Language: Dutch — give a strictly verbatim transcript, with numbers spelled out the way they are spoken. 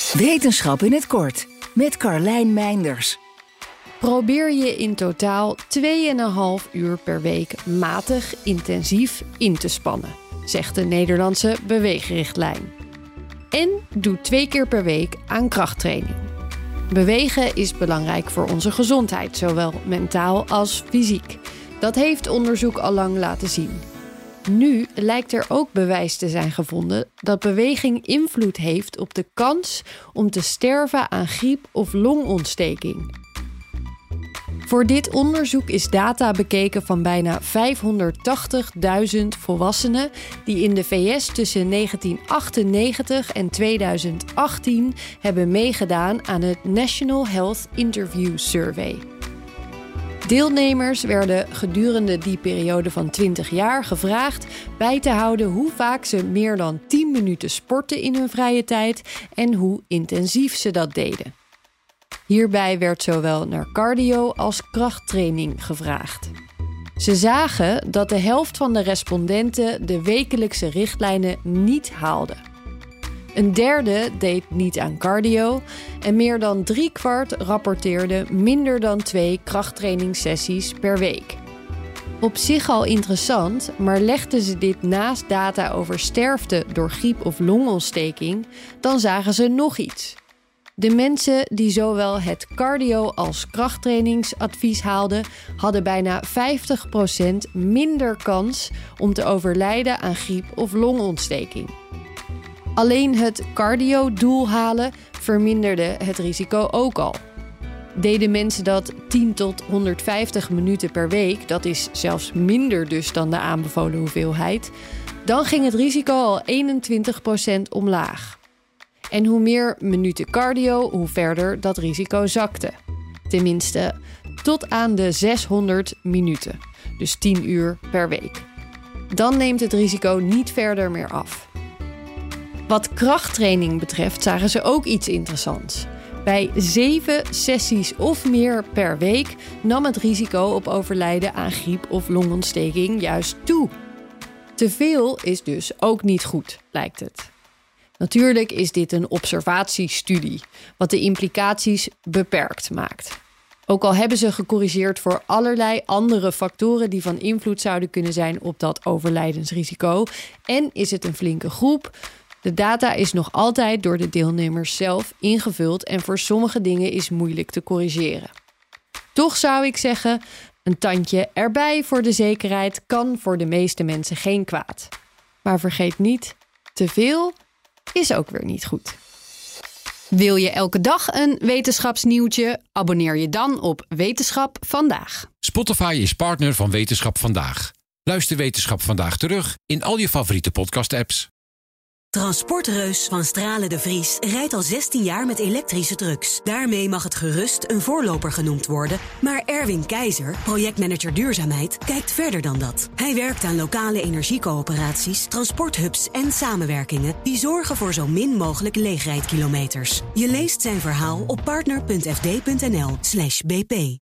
Wetenschap in het kort met Carlijn Meinders. Probeer je in totaal twee komma vijf uur per week matig intensief in te spannen, zegt de Nederlandse beweegrichtlijn. En doe twee keer per week aan krachttraining. Bewegen is belangrijk voor onze gezondheid, zowel mentaal als fysiek. Dat heeft onderzoek al lang laten zien. Nu lijkt er ook bewijs te zijn gevonden dat beweging invloed heeft op de kans om te sterven aan griep of longontsteking. Voor dit onderzoek is data bekeken van bijna vijfhonderdtachtigduizend volwassenen die in de V S tussen negentien achtennegentig en tweeduizend achttien hebben meegedaan aan het National Health Interview Survey. Deelnemers werden gedurende die periode van twintig jaar gevraagd bij te houden hoe vaak ze meer dan tien minuten sporten in hun vrije tijd en hoe intensief ze dat deden. Hierbij werd zowel naar cardio als krachttraining gevraagd. Ze zagen dat de helft van de respondenten de wekelijkse richtlijnen niet haalde. Een derde deed niet aan cardio en meer dan driekwart rapporteerde minder dan twee krachttrainingssessies per week. Op zich al interessant, maar legden ze dit naast data over sterfte door griep of longontsteking, dan zagen ze nog iets. De mensen die zowel het cardio- als krachttrainingsadvies haalden, hadden bijna vijftig procent minder kans om te overlijden aan griep of longontsteking. Alleen het cardio-doel halen verminderde het risico ook al. Deden mensen dat tien tot honderdvijftig minuten per week, dat is zelfs minder dus dan de aanbevolen hoeveelheid, dan ging het risico al eenentwintig procent omlaag. En hoe meer minuten cardio, hoe verder dat risico zakte. Tenminste, tot aan de zeshonderd minuten, dus tien uur per week. Dan neemt het risico niet verder meer af. Wat krachttraining betreft zagen ze ook iets interessants. Bij zeven sessies of meer per week nam het risico op overlijden aan griep of longontsteking juist toe. Te veel is dus ook niet goed, lijkt het. Natuurlijk is dit een observatiestudie, wat de implicaties beperkt maakt. Ook al hebben ze gecorrigeerd voor allerlei andere factoren die van invloed zouden kunnen zijn op dat overlijdensrisico, en is het een flinke groep, de data is nog altijd door de deelnemers zelf ingevuld en voor sommige dingen is moeilijk te corrigeren. Toch zou ik zeggen, een tandje erbij voor de zekerheid kan voor de meeste mensen geen kwaad. Maar vergeet niet, te veel is ook weer niet goed. Wil je elke dag een wetenschapsnieuwtje? Abonneer je dan op Wetenschap Vandaag. Spotify is partner van Wetenschap Vandaag. Luister Wetenschap Vandaag terug in al je favoriete podcast-apps. Transportreus van Stralen de Vries rijdt al zestien jaar met elektrische trucks. Daarmee mag het gerust een voorloper genoemd worden. Maar Erwin Keizer, projectmanager duurzaamheid, kijkt verder dan dat. Hij werkt aan lokale energiecoöperaties, transporthubs en samenwerkingen die zorgen voor zo min mogelijk leegrijdkilometers. Je leest zijn verhaal op partner punt f d punt n l slash b p.